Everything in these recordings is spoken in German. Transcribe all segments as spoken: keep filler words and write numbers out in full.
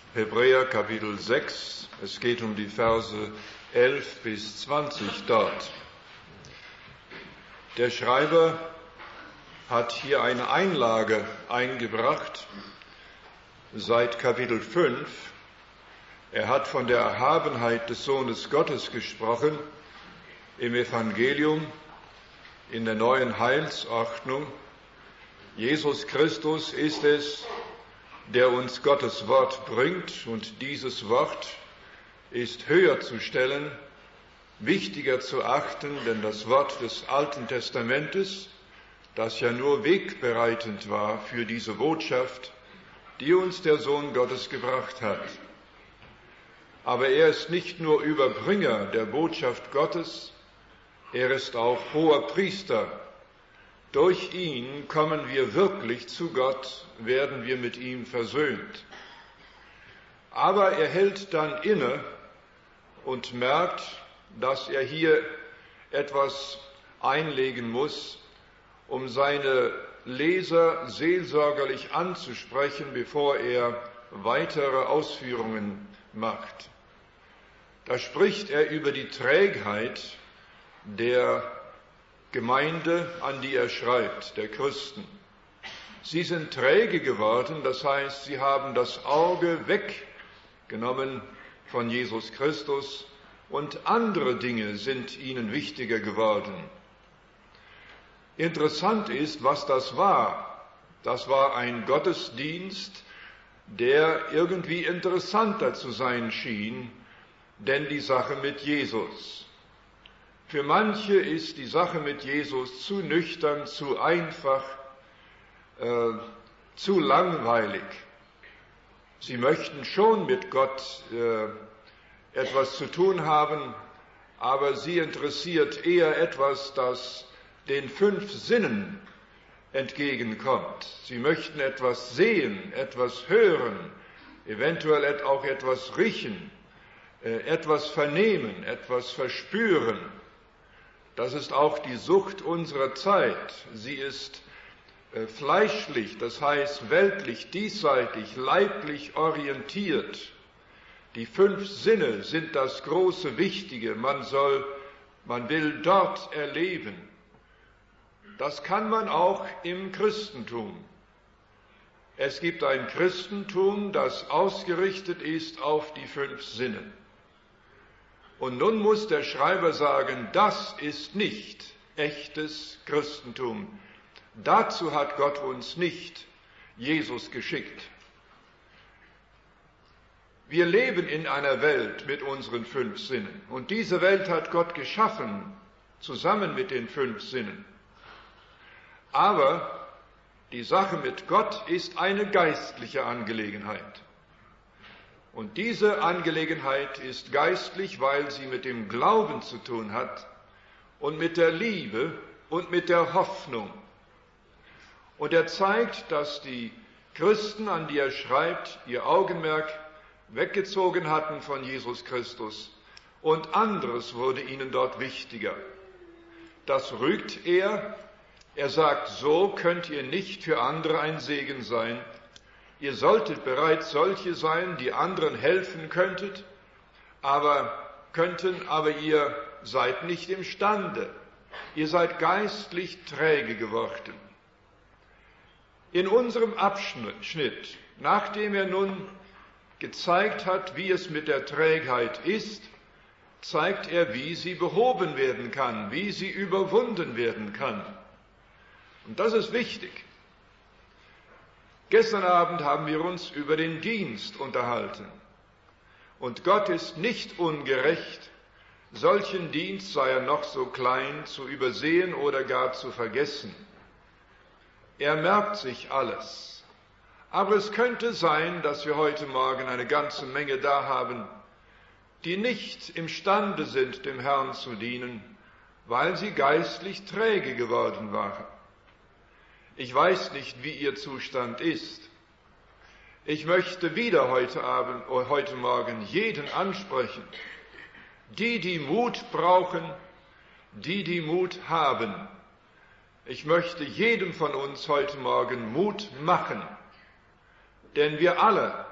Hebräer Kapitel sechs, es geht um die Verse elf bis zwanzig dort. Der Schreiber hat hier eine Einlage eingebracht seit Kapitel fünf. Er hat von der Erhabenheit des Sohnes Gottes gesprochen im Evangelium, in der neuen Heilsordnung. Jesus Christus ist es, der uns Gottes Wort bringt, und dieses Wort ist höher zu stellen, wichtiger zu achten, denn das Wort des Alten Testamentes, das ja nur wegbereitend war für diese Botschaft, die uns der Sohn Gottes gebracht hat. Aber er ist nicht nur Überbringer der Botschaft Gottes, er ist auch hoher Priester. Durch ihn kommen wir wirklich zu Gott, werden wir mit ihm versöhnt. Aber er hält dann inne und merkt, dass er hier etwas einlegen muss, um seine Leser seelsorgerlich anzusprechen, bevor er weitere Ausführungen macht. Da spricht er über die Trägheit der Gemeinde, an die er schreibt, der Christen. Sie sind träge geworden, das heißt, sie haben das Auge weggenommen von Jesus Christus und andere Dinge sind ihnen wichtiger geworden. Interessant ist, was das war. Das war ein Gottesdienst, der irgendwie interessanter zu sein schien, denn die Sache mit Jesus. Für manche ist die Sache mit Jesus zu nüchtern, zu einfach, äh, zu langweilig. Sie möchten schon mit Gott äh, etwas zu tun haben, aber sie interessiert eher etwas, das den fünf Sinnen entgegenkommt. Sie möchten etwas sehen, etwas hören, eventuell auch etwas riechen, äh, etwas vernehmen, etwas verspüren. Das ist auch die Sucht unserer Zeit. Sie ist äh, fleischlich, das heißt weltlich, diesseitig, leiblich orientiert. Die fünf Sinne sind das große Wichtige. Man soll, man will dort erleben. Das kann man auch im Christentum. Es gibt ein Christentum, das ausgerichtet ist auf die fünf Sinne. Und nun muss der Schreiber sagen, das ist nicht echtes Christentum. Dazu hat Gott uns nicht Jesus geschickt. Wir leben in einer Welt mit unseren fünf Sinnen. Und diese Welt hat Gott geschaffen, zusammen mit den fünf Sinnen. Aber die Sache mit Gott ist eine geistliche Angelegenheit. Und diese Angelegenheit ist geistlich, weil sie mit dem Glauben zu tun hat und mit der Liebe und mit der Hoffnung. Und er zeigt, dass die Christen, an die er schreibt, ihr Augenmerk weggezogen hatten von Jesus Christus und anderes wurde ihnen dort wichtiger. Das rügt er. Er sagt, so könnt ihr nicht für andere ein Segen sein. Ihr solltet bereits solche sein, die anderen helfen könntet, aber könnten, aber ihr seid nicht imstande. Ihr seid geistlich träge geworden. In unserem Abschnitt, nachdem er nun gezeigt hat, wie es mit der Trägheit ist, zeigt er, wie sie behoben werden kann, wie sie überwunden werden kann. Und das ist wichtig. Gestern Abend haben wir uns über den Dienst unterhalten. Und Gott ist nicht ungerecht, solchen Dienst, sei er noch so klein, zu übersehen oder gar zu vergessen. Er merkt sich alles. Aber es könnte sein, dass wir heute Morgen eine ganze Menge da haben, die nicht imstande sind, dem Herrn zu dienen, weil sie geistlich träge geworden waren. Ich weiß nicht, wie ihr Zustand ist. Ich möchte wieder heute Abend, heute Morgen jeden ansprechen. Die, die Mut brauchen, die, die Mut haben. Ich möchte jedem von uns heute Morgen Mut machen. Denn wir alle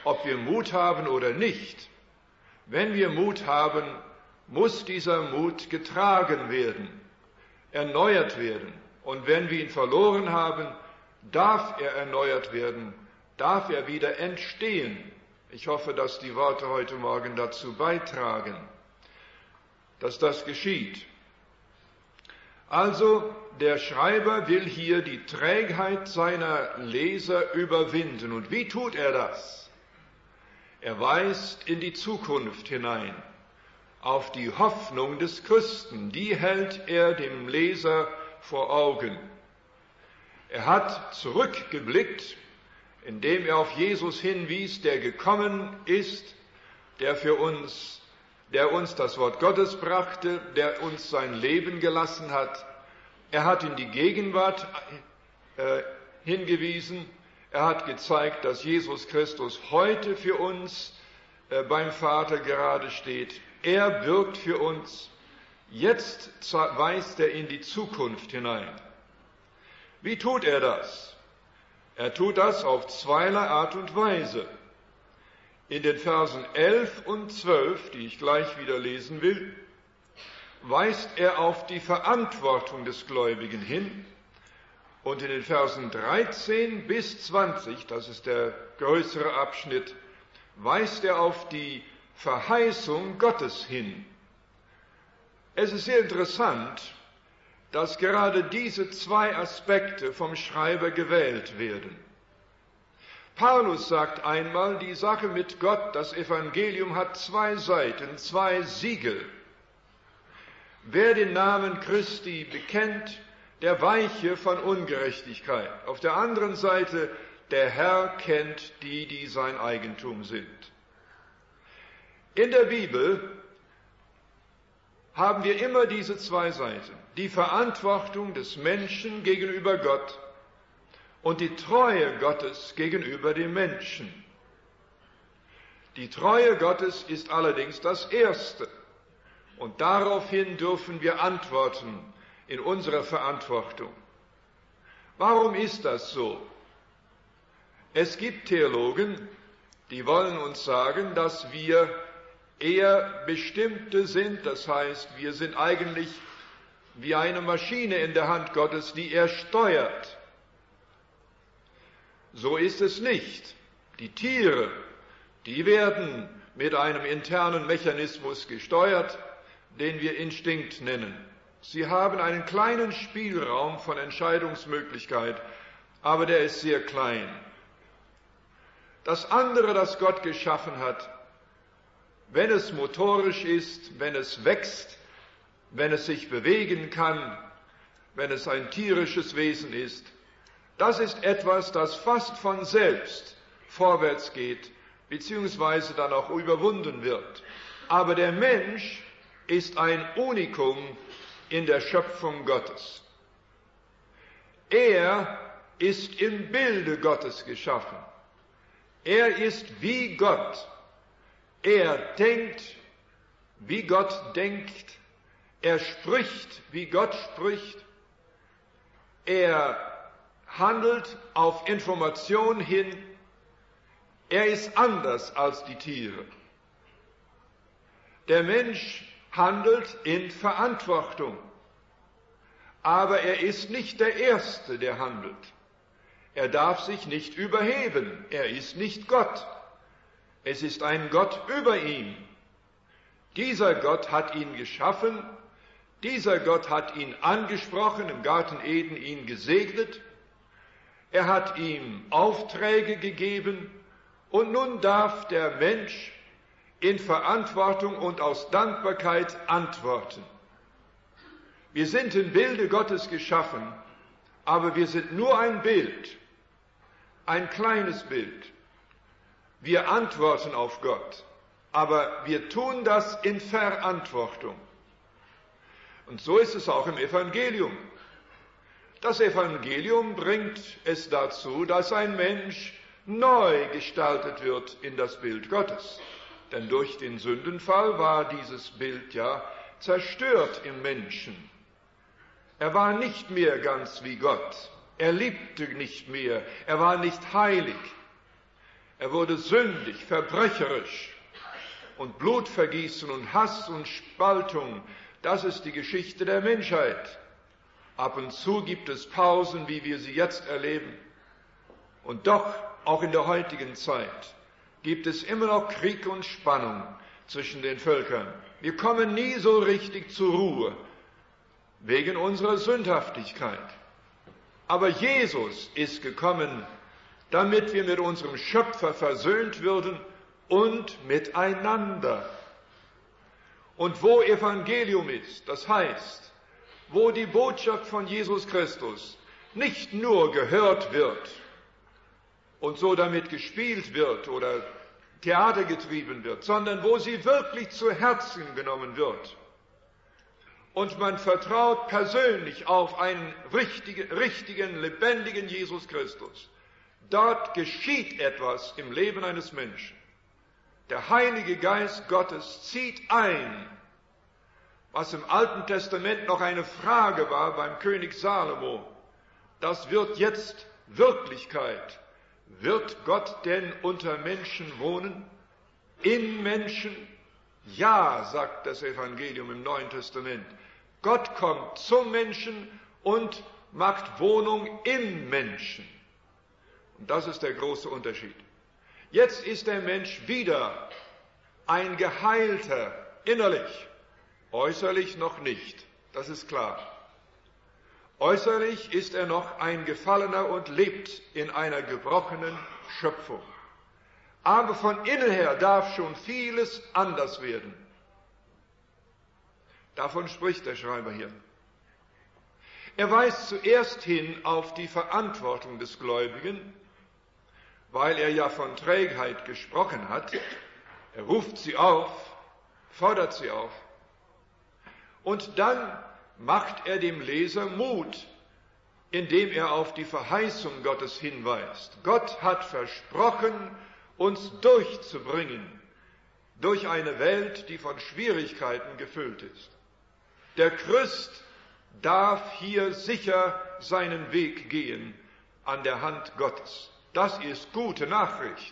ob wir Mut haben oder nicht. Wenn wir Mut haben, muss dieser Mut getragen werden, erneuert werden. Und wenn wir ihn verloren haben, darf er erneuert werden, darf er wieder entstehen. Ich hoffe, dass die Worte heute Morgen dazu beitragen, dass das geschieht. Also, der Schreiber will hier die Trägheit seiner Leser überwinden. Und wie tut er das? Er weist in die Zukunft hinein, auf die Hoffnung des Christen. Die hält er dem Leser vor Augen. Er hat zurückgeblickt, indem er auf Jesus hinwies, der gekommen ist, der für uns, der uns das Wort Gottes brachte, der uns sein Leben gelassen hat. Er hat in die Gegenwart äh, hingewiesen. Er hat gezeigt, dass Jesus Christus heute für uns äh, beim Vater gerade steht. Er wirkt für uns. Jetzt weist er in die Zukunft hinein. Wie tut er das? Er tut das auf zweierlei Art und Weise. In den Versen elf und zwölf, die ich gleich wieder lesen will, weist er auf die Verantwortung des Gläubigen hin. Und in den Versen dreizehn bis zwanzig, das ist der größere Abschnitt, weist er auf die Verheißung Gottes hin. Es ist sehr interessant, dass gerade diese zwei Aspekte vom Schreiber gewählt werden. Paulus sagt einmal, die Sache mit Gott, das Evangelium hat zwei Seiten, zwei Siegel. Wer den Namen Christi bekennt, der weiche von Ungerechtigkeit. Auf der anderen Seite, der Herr kennt die, die sein Eigentum sind. In der Bibel haben wir immer diese zwei Seiten. Die Verantwortung des Menschen gegenüber Gott und die Treue Gottes gegenüber dem Menschen. Die Treue Gottes ist allerdings das Erste. Und daraufhin dürfen wir antworten in unserer Verantwortung. Warum ist das so? Es gibt Theologen, die wollen uns sagen, dass wir eher Bestimmte sind, das heißt, wir sind eigentlich wie eine Maschine in der Hand Gottes, die er steuert. So ist es nicht. Die Tiere, die werden mit einem internen Mechanismus gesteuert, den wir Instinkt nennen. Sie haben einen kleinen Spielraum von Entscheidungsmöglichkeit, aber der ist sehr klein. Das andere, das Gott geschaffen hat, wenn es motorisch ist, wenn es wächst, wenn es sich bewegen kann, wenn es ein tierisches Wesen ist, das ist etwas, das fast von selbst vorwärts geht, beziehungsweise dann auch überwunden wird. Aber der Mensch ist ein Unikum in der Schöpfung Gottes. Er ist im Bilde Gottes geschaffen. Er ist wie Gott. Er denkt, wie Gott denkt. Er spricht, wie Gott spricht. Er handelt auf Information hin. Er ist anders als die Tiere. Der Mensch handelt in Verantwortung. Aber er ist nicht der Erste, der handelt. Er darf sich nicht überheben. Er ist nicht Gott. Es ist ein Gott über ihm. Dieser Gott hat ihn geschaffen. Dieser Gott hat ihn angesprochen, im Garten Eden ihn gesegnet. Er hat ihm Aufträge gegeben. Und nun darf der Mensch in Verantwortung und aus Dankbarkeit antworten. Wir sind im Bilde Gottes geschaffen, aber wir sind nur ein Bild, ein kleines Bild. Wir antworten auf Gott, aber wir tun das in Verantwortung. Und so ist es auch im Evangelium. Das Evangelium bringt es dazu, dass ein Mensch neu gestaltet wird in das Bild Gottes. Denn durch den Sündenfall war dieses Bild ja zerstört im Menschen. Er war nicht mehr ganz wie Gott. Er liebte nicht mehr. Er war nicht heilig. Er wurde sündig, verbrecherisch. Und Blutvergießen und Hass und Spaltung, das ist die Geschichte der Menschheit. Ab und zu gibt es Pausen, wie wir sie jetzt erleben. Und doch, auch in der heutigen Zeit, gibt es immer noch Krieg und Spannung zwischen den Völkern. Wir kommen nie so richtig zur Ruhe, wegen unserer Sündhaftigkeit. Aber Jesus ist gekommen, damit wir mit unserem Schöpfer versöhnt würden und miteinander. Und wo Evangelium ist, das heißt, wo die Botschaft von Jesus Christus nicht nur gehört wird und so damit gespielt wird oder Theater getrieben wird, sondern wo sie wirklich zu Herzen genommen wird und man vertraut persönlich auf einen richtigen, richtigen, lebendigen Jesus Christus. Dort geschieht etwas im Leben eines Menschen. Der Heilige Geist Gottes zieht ein, was im Alten Testament noch eine Frage war beim König Salomo. Das wird jetzt Wirklichkeit. Wird Gott denn unter Menschen wohnen? In Menschen? Ja, sagt das Evangelium im Neuen Testament. Gott kommt zum Menschen und macht Wohnung im Menschen. Und das ist der große Unterschied. Jetzt ist der Mensch wieder ein Geheilter, innerlich, äußerlich noch nicht, das ist klar. Äußerlich ist er noch ein Gefallener und lebt in einer gebrochenen Schöpfung. Aber von innen her darf schon vieles anders werden. Davon spricht der Schreiber hier. Er weist zuerst hin auf die Verantwortung des Gläubigen, weil er ja von Trägheit gesprochen hat. Er ruft sie auf, fordert sie auf. Und dann macht er dem Leser Mut, indem er auf die Verheißung Gottes hinweist. Gott hat versprochen, uns durchzubringen durch eine Welt, die von Schwierigkeiten gefüllt ist. Der Christ darf hier sicher seinen Weg gehen an der Hand Gottes. Das ist gute Nachricht.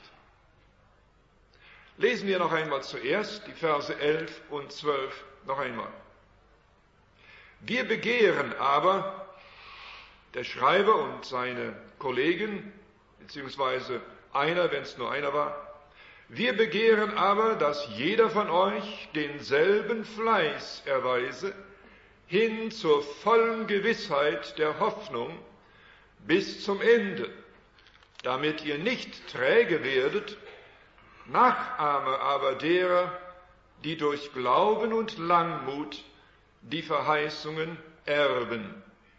Lesen wir noch einmal zuerst die Verse elf und zwölf noch einmal. Wir begehren aber, der Schreiber und seine Kollegen, beziehungsweise einer, wenn es nur einer war, wir begehren aber, dass jeder von euch denselben Fleiß erweise, hin zur vollen Gewissheit der Hoffnung bis zum Ende, damit ihr nicht träge werdet, Nachahmer aber derer, die durch Glauben und Langmut die Verheißungen erben.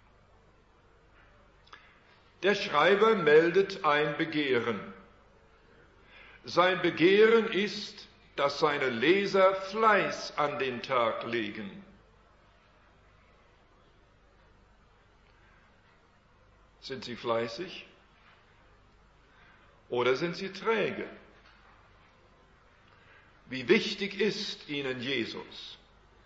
Der Schreiber meldet ein Begehren. Sein Begehren ist, dass seine Leser Fleiß an den Tag legen. Sind sie fleißig oder sind sie träge? Wie wichtig ist ihnen Jesus?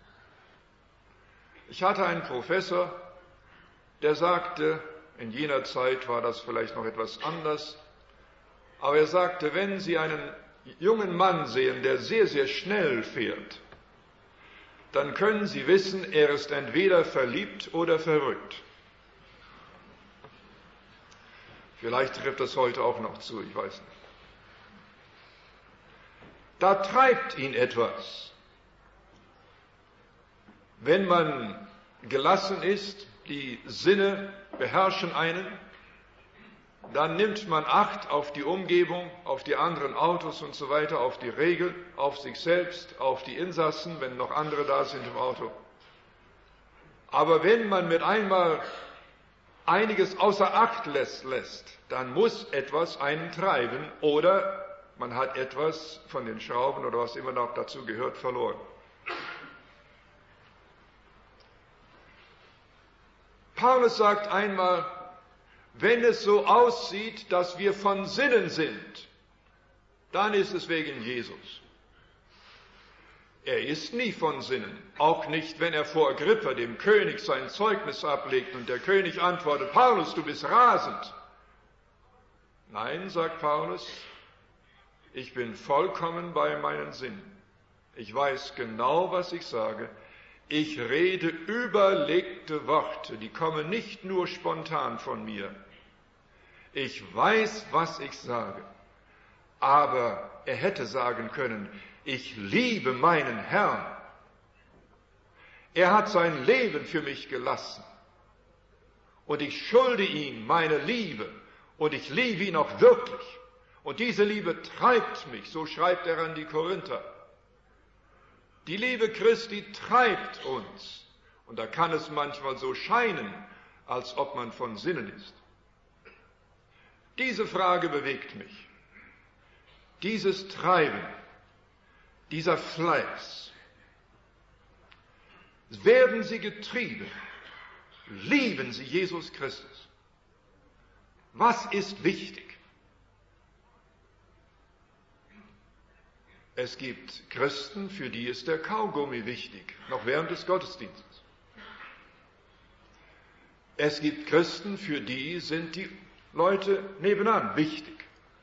Ich hatte einen Professor, der sagte, in jener Zeit war das vielleicht noch etwas anders, aber er sagte, wenn Sie einen jungen Mann sehen, der sehr, sehr schnell fährt, dann können Sie wissen, er ist entweder verliebt oder verrückt. Vielleicht trifft das heute auch noch zu, ich weiß nicht. Da treibt ihn etwas. Wenn man gelassen ist, die Sinne beherrschen einen, dann nimmt man Acht auf die Umgebung, auf die anderen Autos und so weiter, auf die Regel, auf sich selbst, auf die Insassen, wenn noch andere da sind im Auto. Aber wenn man mit einmal einiges außer Acht lässt, lässt, dann muss etwas einen treiben oder man hat etwas von den Schrauben oder was immer noch dazu gehört verloren. Paulus sagt einmal, wenn es so aussieht, dass wir von Sinnen sind, dann ist es wegen Jesus. Er ist nie von Sinnen, auch nicht, wenn er vor Agrippa, dem König, sein Zeugnis ablegt und der König antwortet, Paulus, du bist rasend. Nein, sagt Paulus, Ich bin vollkommen bei meinen Sinnen. Ich weiß genau, was ich sage. Ich rede überlegte Worte, die kommen nicht nur spontan von mir. Ich weiß, was ich sage. Aber er hätte sagen können, ich liebe meinen Herrn. Er hat sein Leben für mich gelassen. Und ich schulde ihm meine Liebe. Und ich liebe ihn auch wirklich. Und diese Liebe treibt mich, so schreibt er an die Korinther. Die Liebe Christi treibt uns. Und da kann es manchmal so scheinen, als ob man von Sinnen ist. Diese Frage bewegt mich. Dieses Treiben, dieser Fleiß. Werden Sie getrieben? Lieben Sie Jesus Christus? Was ist wichtig? Es gibt Christen, für die ist der Kaugummi wichtig, noch während des Gottesdienstes. Es gibt Christen, für die sind die Leute nebenan wichtig.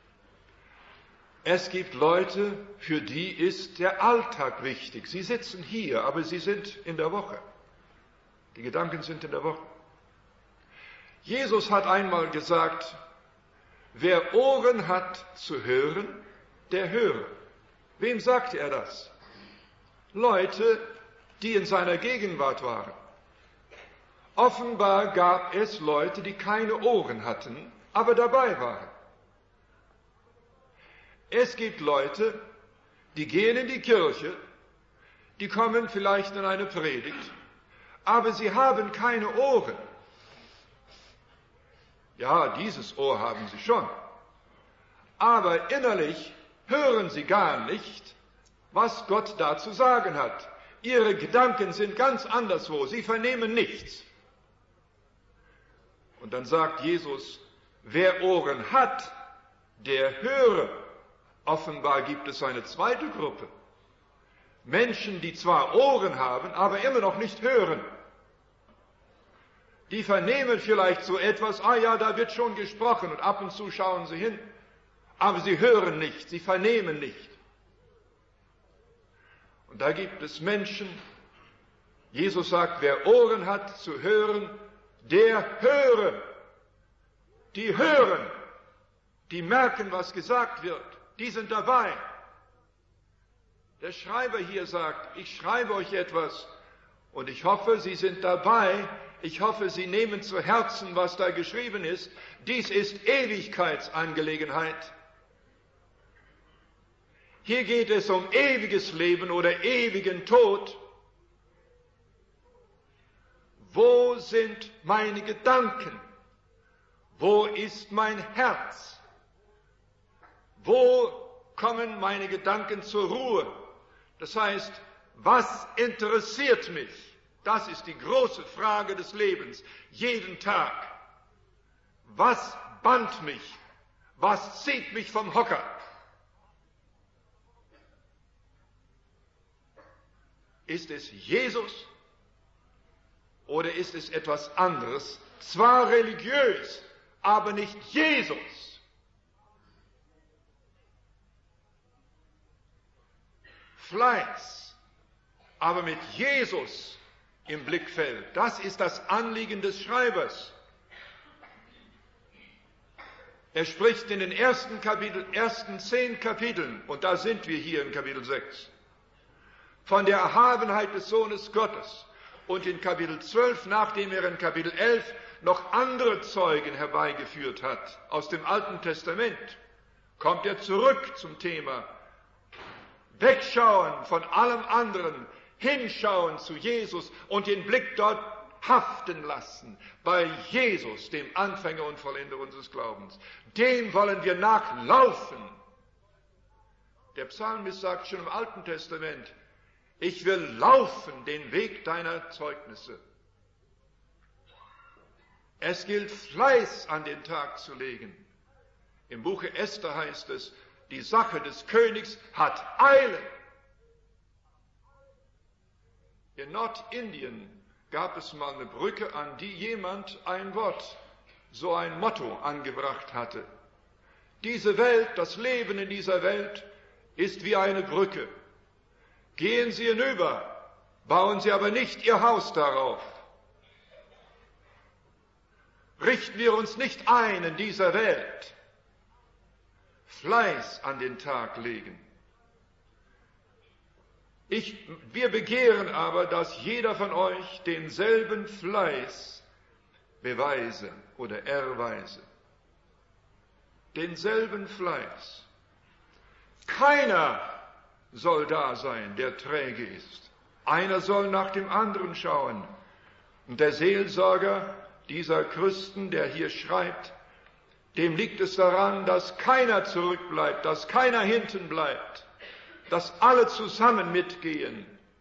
Es gibt Leute, für die ist der Alltag wichtig. Sie sitzen hier, aber sie sind in der Woche. Die Gedanken sind in der Woche. Jesus hat einmal gesagt, wer Ohren hat zu hören, der höre. Wem sagte er das? Leute, die in seiner Gegenwart waren. Offenbar gab es Leute, die keine Ohren hatten, aber dabei waren. Es gibt Leute, die gehen in die Kirche, die kommen vielleicht in eine Predigt, aber sie haben keine Ohren. Ja, dieses Ohr haben sie schon, aber innerlich hören sie gar nicht, was Gott da zu sagen hat. Ihre Gedanken sind ganz anderswo, sie vernehmen nichts. Und dann sagt Jesus, wer Ohren hat, der höre. Offenbar gibt es eine zweite Gruppe. Menschen, die zwar Ohren haben, aber immer noch nicht hören. Die vernehmen vielleicht so etwas, ah ja, da wird schon gesprochen und ab und zu schauen sie hin. Aber sie hören nicht, sie vernehmen nicht. Und da gibt es Menschen, Jesus sagt, wer Ohren hat zu hören, der höre. Die hören, die merken, was gesagt wird, die sind dabei. Der Schreiber hier sagt, ich schreibe euch etwas und ich hoffe, Sie sind dabei. Ich hoffe, Sie nehmen zu Herzen, was da geschrieben ist. Dies ist Ewigkeitsangelegenheit. Hier geht es um ewiges Leben oder ewigen Tod. Wo sind meine Gedanken? Wo ist mein Herz? Wo kommen meine Gedanken zur Ruhe? Das heißt, was interessiert mich? Das ist die große Frage des Lebens, jeden Tag. Was bannt mich? Was zieht mich vom Hocker? Ist es Jesus oder ist es etwas anderes? Zwar religiös, aber nicht Jesus. Fleiß, aber mit Jesus im Blickfeld. Das ist das Anliegen des Schreibers. Er spricht in den ersten Kapitel, ersten zehn Kapiteln, und da sind wir hier in Kapitel sechs, von der Erhabenheit des Sohnes Gottes. Und in Kapitel zwölf, nachdem er in Kapitel elf noch andere Zeugen herbeigeführt hat aus dem Alten Testament, kommt er zurück zum Thema Wegschauen von allem anderen, hinschauen zu Jesus und den Blick dort haften lassen, bei Jesus, dem Anfänger und Vollender unseres Glaubens. Dem wollen wir nachlaufen. Der Psalmist sagt schon im Alten Testament, ich will laufen den Weg deiner Zeugnisse. Es gilt, Fleiß an den Tag zu legen. Im Buche Esther heißt es, die Sache des Königs hat Eile. In Nordindien gab es mal eine Brücke, an die jemand ein Wort, so ein Motto angebracht hatte. Diese Welt, das Leben in dieser Welt ist wie eine Brücke. Gehen Sie hinüber, bauen Sie aber nicht Ihr Haus darauf. Richten wir uns nicht ein in dieser Welt. Fleiß an den Tag legen. Ich, wir begehren aber, dass jeder von euch denselben Fleiß beweise oder erweise. Denselben Fleiß. Keiner soll da sein, der träge ist. Einer soll nach dem anderen schauen. Und der Seelsorger dieser Christen, der hier schreibt, dem liegt es daran, dass keiner zurückbleibt, dass keiner hinten bleibt, dass alle zusammen mitgehen.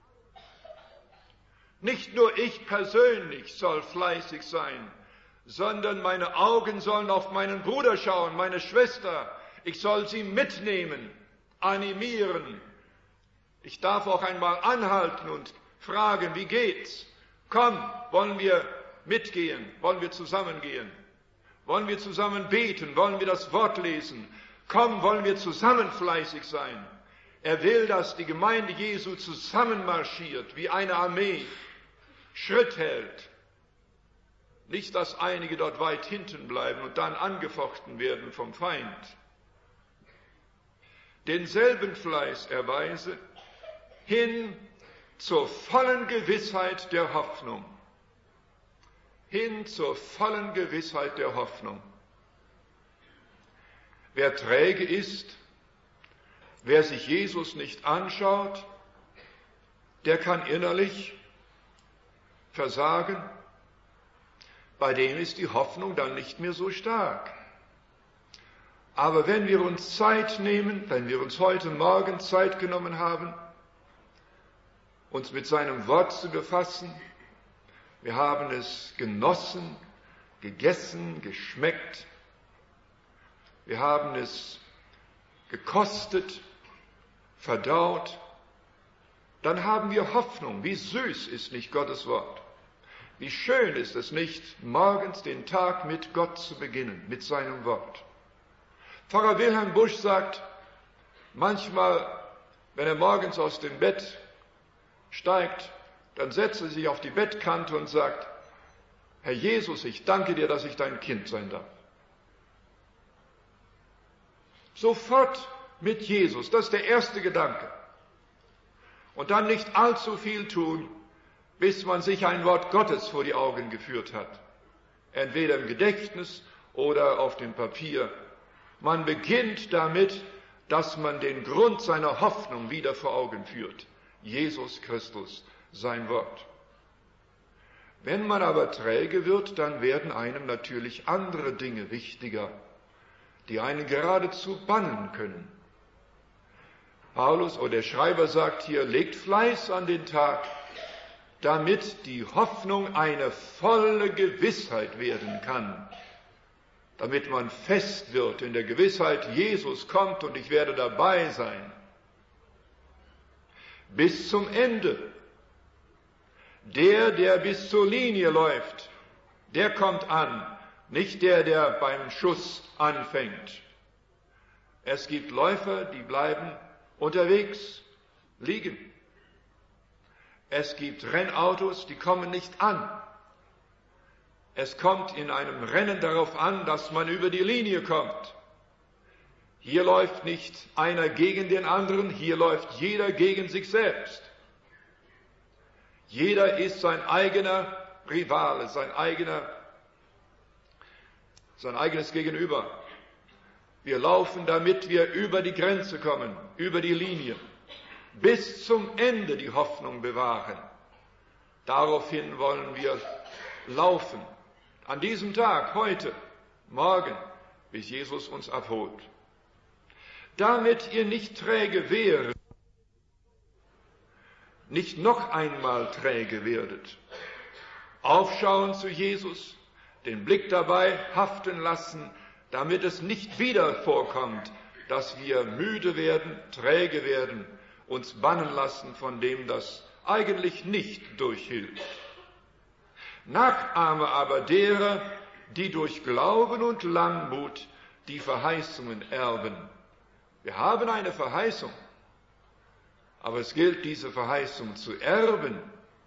Nicht nur ich persönlich soll fleißig sein, sondern meine Augen sollen auf meinen Bruder schauen, meine Schwester. Ich soll sie mitnehmen, animieren. Ich darf auch einmal anhalten und fragen, wie geht's? Komm, wollen wir mitgehen? Wollen wir zusammengehen? Wollen wir zusammen beten? Wollen wir das Wort lesen? Komm, wollen wir zusammen fleißig sein? Er will, dass die Gemeinde Jesu zusammenmarschiert, wie eine Armee, Schritt hält. Nicht, dass einige dort weit hinten bleiben und dann angefochten werden vom Feind. Denselben Fleiß erweise hin zur vollen Gewissheit der Hoffnung. Hin zur vollen Gewissheit der Hoffnung. Wer träge ist, wer sich Jesus nicht anschaut, der kann innerlich versagen. Bei dem ist die Hoffnung dann nicht mehr so stark. Aber wenn wir uns Zeit nehmen, wenn wir uns heute Morgen Zeit genommen haben, uns mit seinem Wort zu befassen, wir haben es genossen, gegessen, geschmeckt, wir haben es gekostet, verdaut, dann haben wir Hoffnung. Wie süß ist nicht Gottes Wort? Wie schön ist es nicht, morgens den Tag mit Gott zu beginnen, mit seinem Wort. Pfarrer Wilhelm Busch sagt, manchmal, wenn er morgens aus dem Bett steigt, dann setzt er sich auf die Bettkante und sagt, Herr Jesus, ich danke dir, dass ich dein Kind sein darf. Sofort mit Jesus, das ist der erste Gedanke. Und dann nicht allzu viel tun, bis man sich ein Wort Gottes vor die Augen geführt hat. Entweder im Gedächtnis oder auf dem Papier. Man beginnt damit, dass man den Grund seiner Hoffnung wieder vor Augen führt. Jesus Christus, sein Wort. Wenn man aber träge wird, dann werden einem natürlich andere Dinge wichtiger, die einen geradezu bannen können. Paulus oder der Schreiber sagt hier, legt Fleiß an den Tag, damit die Hoffnung eine volle Gewissheit werden kann, damit man fest wird in der Gewissheit, Jesus kommt und ich werde dabei sein. Bis zum Ende. Der, der bis zur Linie läuft, der kommt an, nicht der, der beim Schuss anfängt. Es gibt Läufer, die bleiben unterwegs, liegen. Es gibt Rennautos, die kommen nicht an. Es kommt in einem Rennen darauf an, dass man über die Linie kommt. Hier läuft nicht einer gegen den anderen, hier läuft jeder gegen sich selbst. Jeder ist sein eigener Rivale, sein eigener, sein eigenes Gegenüber. Wir laufen, damit wir über die Grenze kommen, über die Linie, bis zum Ende die Hoffnung bewahren. Daraufhin wollen wir laufen. An diesem Tag, heute, morgen, bis Jesus uns abholt. Damit ihr nicht träge wäret, nicht noch einmal träge werdet. Aufschauen zu Jesus, den Blick dabei haften lassen, damit es nicht wieder vorkommt, dass wir müde werden, träge werden, uns bannen lassen von dem, das eigentlich nicht durchhilft. Nachahme aber derer, die durch Glauben und Langmut die Verheißungen erben. Wir haben eine Verheißung, aber es gilt, diese Verheißung zu erben.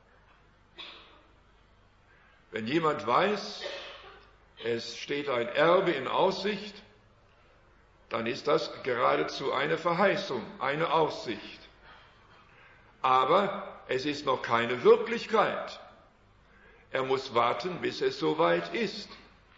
Wenn jemand weiß, es steht ein Erbe in Aussicht, dann ist das geradezu eine Verheißung, eine Aussicht. Aber es ist noch keine Wirklichkeit. Er muss warten, bis es soweit ist.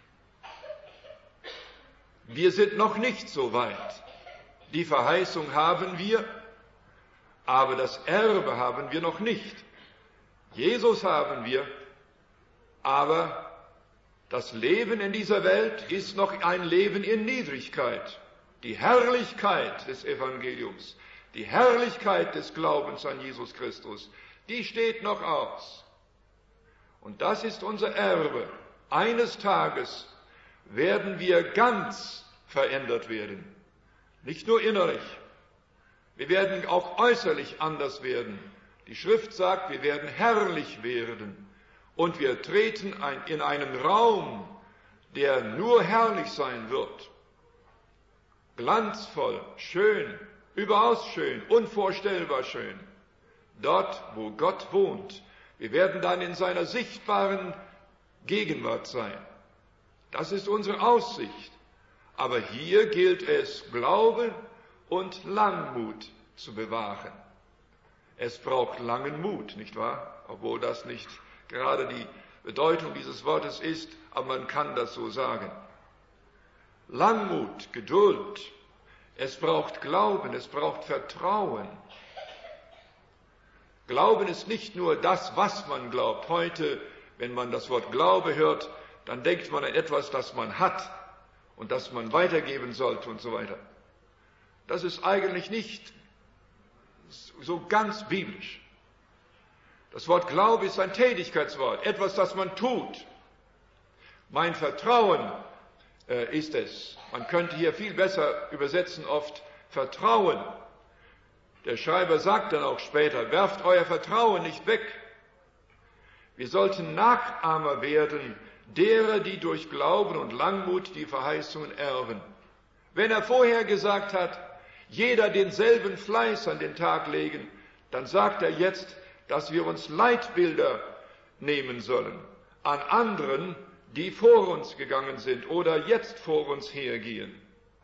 Wir sind noch nicht so weit. Die Verheißung haben wir, aber das Erbe haben wir noch nicht. Jesus haben wir, aber das Leben in dieser Welt ist noch ein Leben in Niedrigkeit. Die Herrlichkeit des Evangeliums, die Herrlichkeit des Glaubens an Jesus Christus, die steht noch aus. Und das ist unser Erbe. Eines Tages werden wir ganz verändert werden. Nicht nur innerlich. Wir werden auch äußerlich anders werden. Die Schrift sagt, wir werden herrlich werden. Und wir treten in einen Raum, der nur herrlich sein wird. Glanzvoll, schön, überaus schön, unvorstellbar schön. Dort, wo Gott wohnt. Wir werden dann in seiner sichtbaren Gegenwart sein. Das ist unsere Aussicht. Aber hier gilt es, Glaube und Langmut zu bewahren. Es braucht langen Mut, nicht wahr? Obwohl das nicht gerade die Bedeutung dieses Wortes ist, aber man kann das so sagen. Langmut, Geduld. Es braucht Glauben, es braucht Vertrauen. Glauben ist nicht nur das, was man glaubt. Heute, wenn man das Wort Glaube hört, dann denkt man an etwas, das man hat und das man weitergeben sollte und so weiter. Das ist eigentlich nicht so ganz biblisch. Das Wort Glaube ist ein Tätigkeitswort, etwas, das man tut. Mein Vertrauen äh, ist es. Man könnte hier viel besser übersetzen oft Vertrauen. Der Schreiber sagt dann auch später, werft euer Vertrauen nicht weg. Wir sollten Nachahmer werden derer, die durch Glauben und Langmut die Verheißungen erben. Wenn er vorher gesagt hat, jeder denselben Fleiß an den Tag legen, dann sagt er jetzt, dass wir uns Leitbilder nehmen sollen an anderen, die vor uns gegangen sind oder jetzt vor uns hergehen.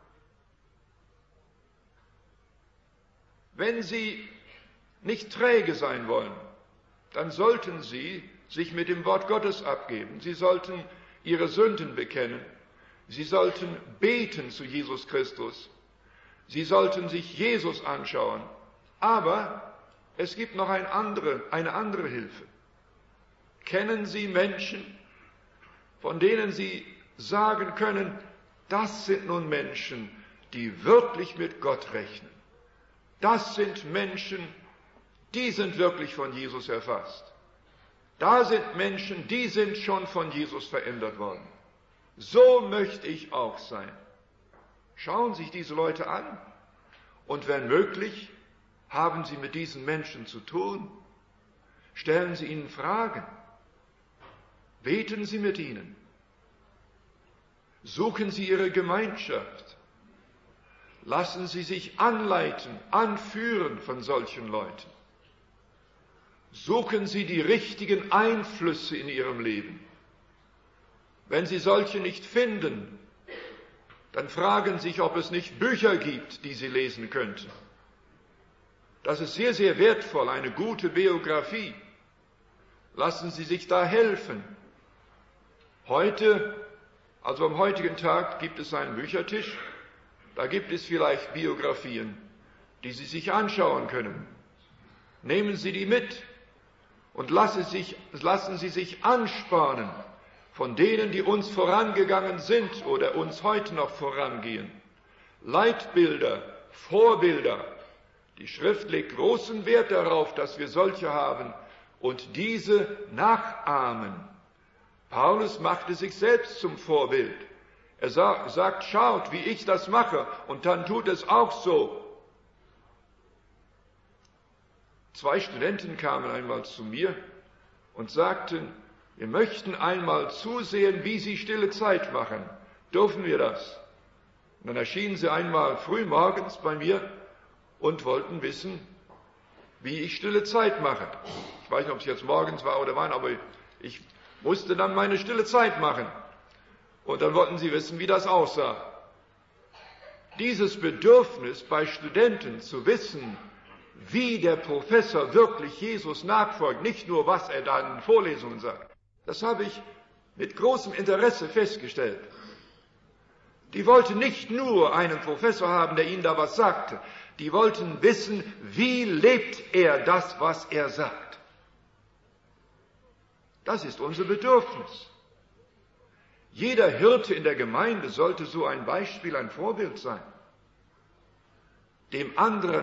Wenn Sie nicht träge sein wollen, dann sollten Sie sich mit dem Wort Gottes abgeben. Sie sollten Ihre Sünden bekennen. Sie sollten beten zu Jesus Christus. Sie sollten sich Jesus anschauen. Aber es gibt noch eine andere, eine andere Hilfe. Kennen Sie Menschen, von denen Sie sagen können, das sind nun Menschen, die wirklich mit Gott rechnen. Das sind Menschen, die sind wirklich von Jesus erfasst. Da sind Menschen, die sind schon von Jesus verändert worden. So möchte ich auch sein. Schauen Sie sich diese Leute an und wenn möglich, haben Sie mit diesen Menschen zu tun. Stellen Sie ihnen Fragen. Beten Sie mit ihnen. Suchen Sie Ihre Gemeinschaft. Lassen Sie sich anleiten, anführen von solchen Leuten. Suchen Sie die richtigen Einflüsse in Ihrem Leben. Wenn Sie solche nicht finden, dann fragen Sie sich, ob es nicht Bücher gibt, die Sie lesen könnten. Das ist sehr, sehr wertvoll, eine gute Biografie. Lassen Sie sich da helfen. Heute, also am heutigen Tag, gibt es einen Büchertisch. Da gibt es vielleicht Biografien, die Sie sich anschauen können. Nehmen Sie die mit und lassen, sich, lassen Sie sich anspornen von denen, die uns vorangegangen sind oder uns heute noch vorangehen. Leitbilder, Vorbilder. Die Schrift legt großen Wert darauf, dass wir solche haben und diese nachahmen. Paulus machte sich selbst zum Vorbild. Er sagt, schaut, wie ich das mache, und dann tut es auch so. Zwei Studenten kamen einmal zu mir und sagten, wir möchten einmal zusehen, wie sie stille Zeit machen. Dürfen wir das? Und dann erschienen sie einmal früh morgens bei mir und wollten wissen, wie ich stille Zeit mache. Ich weiß nicht, ob es jetzt morgens war oder wann, aber ich musste dann meine stille Zeit machen. Und dann wollten sie wissen, wie das aussah. Dieses Bedürfnis bei Studenten zu wissen, wie der Professor wirklich Jesus nachfolgt, nicht nur, was er da in den Vorlesungen sagt, das habe ich mit großem Interesse festgestellt. Die wollten nicht nur einen Professor haben, der ihnen da was sagte, die wollten wissen, wie lebt er das, was er sagt. Das ist unser Bedürfnis. Jeder Hirte in der Gemeinde sollte so ein Beispiel, ein Vorbild sein. Dem anderen,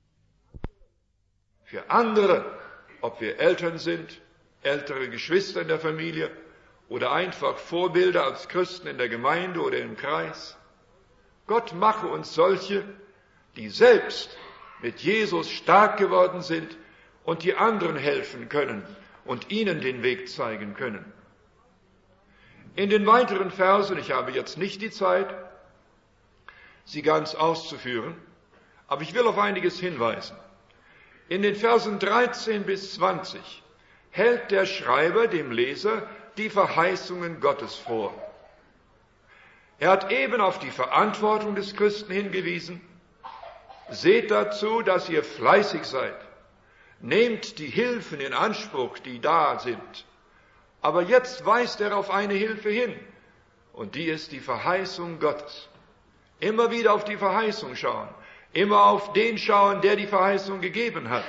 für andere, ob wir Eltern sind, ältere Geschwister in der Familie oder einfach Vorbilder als Christen in der Gemeinde oder im Kreis. Gott mache uns solche, die selbst mit Jesus stark geworden sind und die anderen helfen können und ihnen den Weg zeigen können. In den weiteren Versen, ich habe jetzt nicht die Zeit, sie ganz auszuführen, aber ich will auf einiges hinweisen. In den Versen dreizehn bis zwanzig hält der Schreiber dem Leser die Verheißungen Gottes vor. Er hat eben auf die Verantwortung des Christen hingewiesen. Seht dazu, dass ihr fleißig seid. Nehmt die Hilfen in Anspruch, die da sind. Aber jetzt weist er auf eine Hilfe hin. Und die ist die Verheißung Gottes. Immer wieder auf die Verheißung schauen. Immer auf den schauen, der die Verheißung gegeben hat.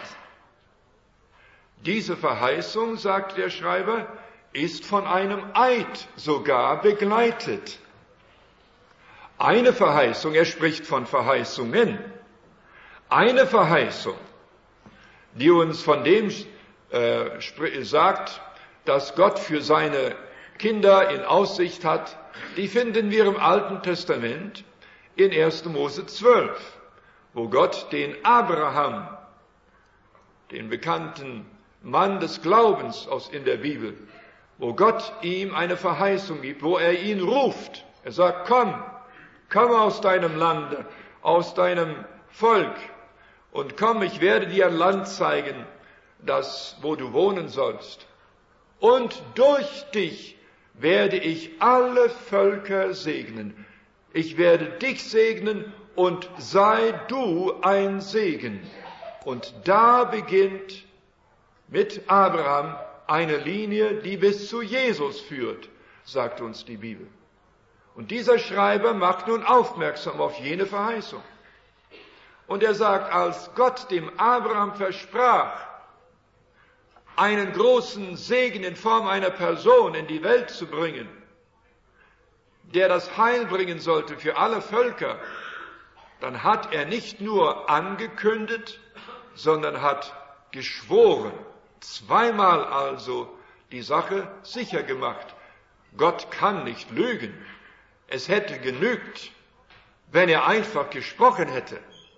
Diese Verheißung, sagt der Schreiber, ist von einem Eid sogar begleitet. Eine Verheißung, er spricht von Verheißungen. Eine Verheißung, die uns von dem äh, sagt, dass Gott für seine Kinder in Aussicht hat, die finden wir im Alten Testament in erster Mose zwölf, wo Gott den Abraham, den bekannten Mann des Glaubens aus in der Bibel, wo Gott ihm eine Verheißung gibt, wo er ihn ruft. Er sagt, komm, komm aus deinem Lande, aus deinem Volk und komm, ich werde dir ein Land zeigen, das, wo du wohnen sollst. Und durch dich werde ich alle Völker segnen. Ich werde dich segnen und sei du ein Segen. Und da beginnt mit Abraham eine Linie, die bis zu Jesus führt, sagt uns die Bibel. Und dieser Schreiber macht nun aufmerksam auf jene Verheißung. Und er sagt, als Gott dem Abraham versprach, einen großen Segen in Form einer Person in die Welt zu bringen, der das Heil bringen sollte für alle Völker, dann hat er nicht nur angekündigt, sondern hat geschworen, zweimal also die Sache sicher gemacht. Gott kann nicht lügen. Es hätte genügt, wenn er einfach gesprochen hätte.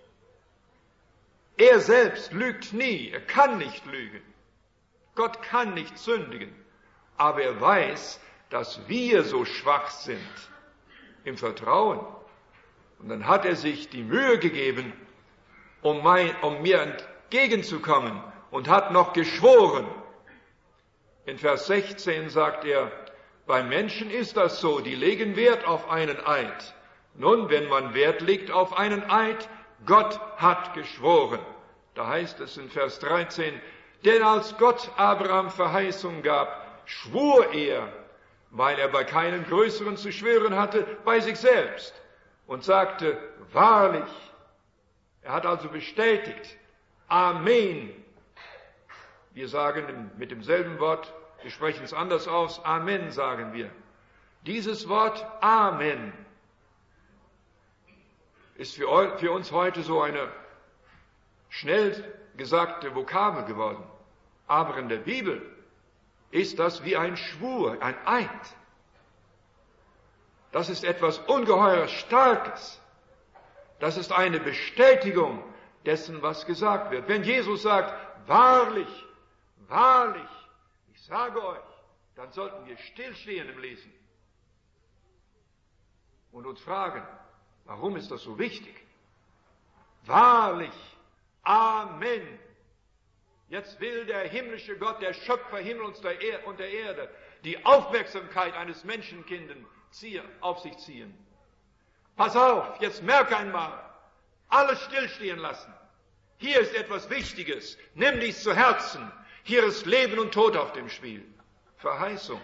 Er selbst lügt nie, er kann nicht lügen. Gott kann nicht sündigen, aber er weiß, dass wir so schwach sind im Vertrauen. Und dann hat er sich die Mühe gegeben, um, mein, um mir entgegenzukommen und hat noch geschworen. In Vers sechzehn sagt er, beim Menschen ist das so, die legen Wert auf einen Eid. Nun, wenn man Wert legt auf einen Eid, Gott hat geschworen. Da heißt es in Vers dreizehn, denn als Gott Abraham Verheißung gab, schwur er, weil er bei keinem Größeren zu schwören hatte, bei sich selbst und sagte, wahrlich. Er hat also bestätigt, Amen. Wir sagen mit demselben Wort, wir sprechen es anders aus, Amen sagen wir. Dieses Wort Amen ist für, für uns heute so eine schnell gesagte Vokabel geworden. Aber in der Bibel ist das wie ein Schwur, ein Eid. Das ist etwas ungeheuer Starkes. Das ist eine Bestätigung dessen, was gesagt wird. Wenn Jesus sagt, wahrlich, wahrlich, ich sage euch, dann sollten wir stillstehen im Lesen und uns fragen, Warum ist das so wichtig? Wahrlich, Amen. Jetzt will der himmlische Gott, der Schöpfer Himmel und der Erde, die Aufmerksamkeit eines Menschenkindes auf sich ziehen. Pass auf, jetzt merk einmal, alles stillstehen lassen. Hier ist etwas Wichtiges, nimm dies zu Herzen. Hier ist Leben und Tod auf dem Spiel. Verheißung.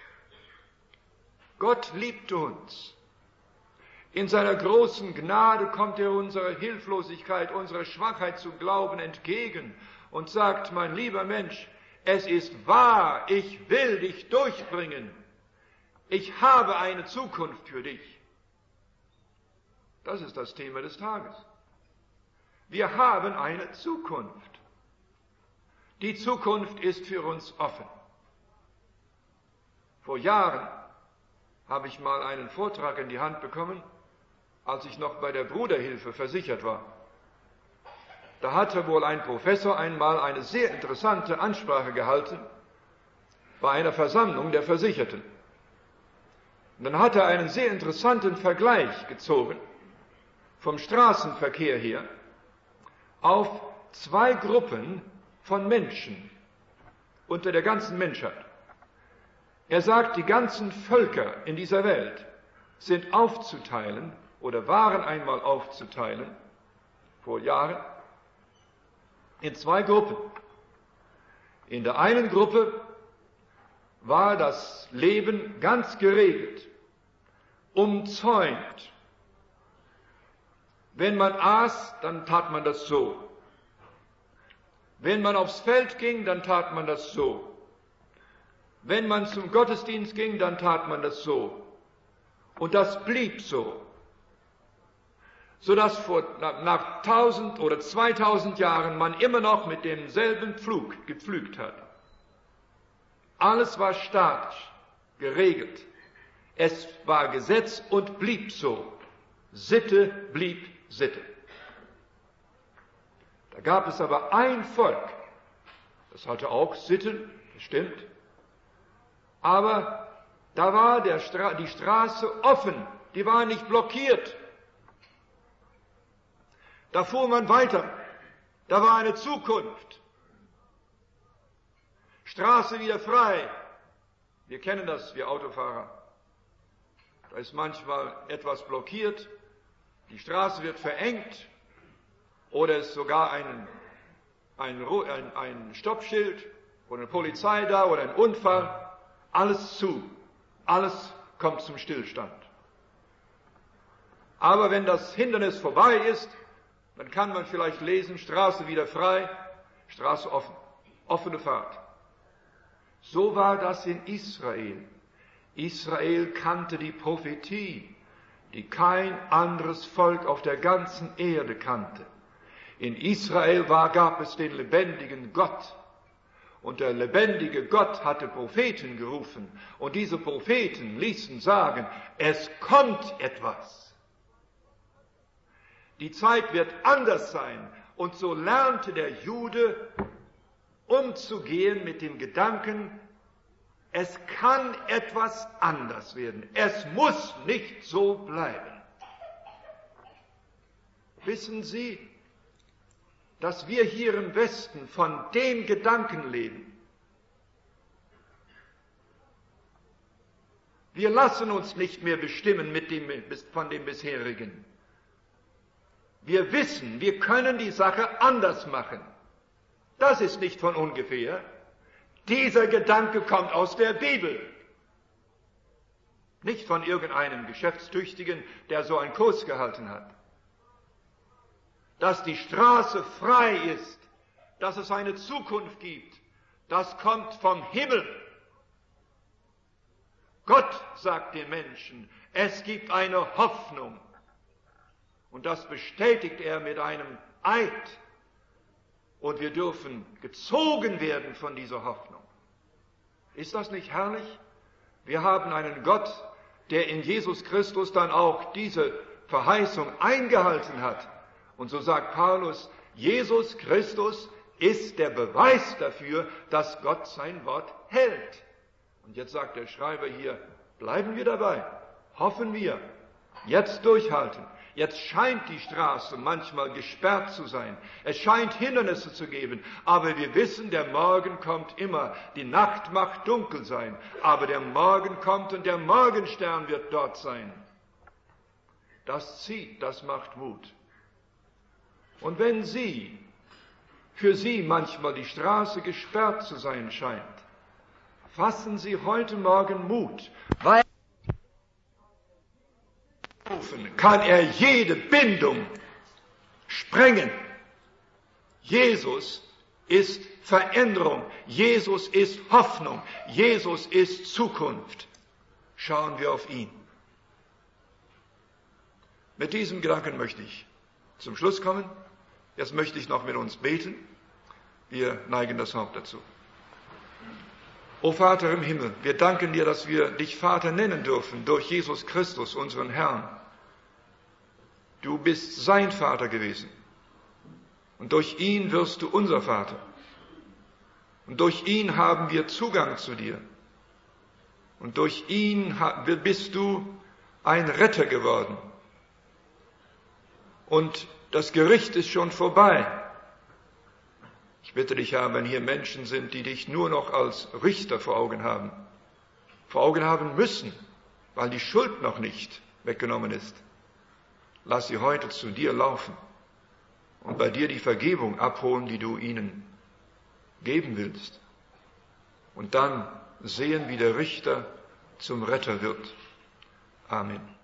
Gott liebt uns. In seiner großen Gnade kommt er unserer Hilflosigkeit, unserer Schwachheit zu glauben entgegen und sagt, mein lieber Mensch, es ist wahr, ich will dich durchbringen. Ich habe eine Zukunft für dich. Das ist das Thema des Tages. Wir haben eine Zukunft. Die Zukunft ist für uns offen. Vor Jahren habe ich mal einen Vortrag in die Hand bekommen, als ich noch bei der Bruderhilfe versichert war. Da hatte wohl ein Professor einmal eine sehr interessante Ansprache gehalten bei einer Versammlung der Versicherten. Und dann hat er einen sehr interessanten Vergleich gezogen vom Straßenverkehr her auf zwei Gruppen von Menschen unter der ganzen Menschheit. Er sagt, die ganzen Völker in dieser Welt sind aufzuteilen oder waren einmal aufzuteilen, vor Jahren, in zwei Gruppen. In der einen Gruppe war das Leben ganz geregelt, umzäunt. Wenn man aß, dann tat man das so. Wenn man aufs Feld ging, dann tat man das so. Wenn man zum Gottesdienst ging, dann tat man das so. Und das blieb so. Sodass vor, nach tausend oder zweitausend Jahren man immer noch mit demselben Pflug gepflügt hat. Alles war statisch, geregelt. Es war Gesetz und blieb so. Sitte blieb Sitte. Da gab es aber ein Volk, das hatte auch Sitten, das stimmt, aber da war der Stra- die Straße offen, die war nicht blockiert. Da fuhr man weiter, da war eine Zukunft. Straße wieder frei. Wir kennen das, wir Autofahrer. Da ist manchmal etwas blockiert, die Straße wird verengt oder ist sogar ein, ein, ein, ein Stoppschild oder eine Polizei da oder ein Unfall. Alles zu, alles kommt zum Stillstand. Aber wenn das Hindernis vorbei ist, dann kann man vielleicht lesen, Straße wieder frei, Straße offen, offene Fahrt. So war das in Israel. Israel kannte die Prophetie, die kein anderes Volk auf der ganzen Erde kannte. In Israel war, gab es den lebendigen Gott. Und der lebendige Gott hatte Propheten gerufen. Und diese Propheten ließen sagen, es kommt etwas. Die Zeit wird anders sein. Und so lernte der Jude umzugehen mit dem Gedanken, es kann etwas anders werden. Es muss nicht so bleiben. Wissen Sie, dass wir hier im Westen von dem Gedanken leben? Wir lassen uns nicht mehr bestimmen mit dem, von dem bisherigen. Wir wissen, wir können die Sache anders machen. Das ist nicht von ungefähr. Dieser Gedanke kommt aus der Bibel. Nicht von irgendeinem Geschäftstüchtigen, der so einen Kurs gehalten hat. Dass die Straße frei ist, dass es eine Zukunft gibt, das kommt vom Himmel. Gott sagt den Menschen, es gibt eine Hoffnung. Und das bestätigt er mit einem Eid. Und wir dürfen gezogen werden von dieser Hoffnung. Ist das nicht herrlich? Wir haben einen Gott, der in Jesus Christus dann auch diese Verheißung eingehalten hat. Und so sagt Paulus, Jesus Christus ist der Beweis dafür, dass Gott sein Wort hält. Und jetzt sagt der Schreiber hier, bleiben wir dabei, hoffen wir, jetzt durchhalten. Jetzt scheint die Straße manchmal gesperrt zu sein. Es scheint Hindernisse zu geben. Aber wir wissen, der Morgen kommt immer. Die Nacht mag dunkel sein. Aber der Morgen kommt und der Morgenstern wird dort sein. Das zieht, das macht Mut. Und wenn Sie, für Sie manchmal die Straße gesperrt zu sein scheint, fassen Sie heute Morgen Mut, weil kann er jede Bindung sprengen. Jesus ist Veränderung. Jesus ist Hoffnung. Jesus ist Zukunft. Schauen wir auf ihn. Mit diesem Gedanken möchte ich zum Schluss kommen. Jetzt möchte ich noch mit uns beten. Wir neigen das Haupt dazu. O Vater im Himmel, wir danken dir, dass wir dich Vater nennen dürfen durch Jesus Christus, unseren Herrn. Du bist sein Vater gewesen. Und durch ihn wirst du unser Vater. Und durch ihn haben wir Zugang zu dir. Und durch ihn bist du ein Retter geworden. Und das Gericht ist schon vorbei. Ich bitte dich, Herr, wenn hier Menschen sind, die dich nur noch als Richter vor Augen haben, vor Augen haben müssen, weil die Schuld noch nicht weggenommen ist, lass sie heute zu dir laufen und bei dir die Vergebung abholen, die du ihnen geben willst. Und dann sehen, wie der Richter zum Retter wird. Amen.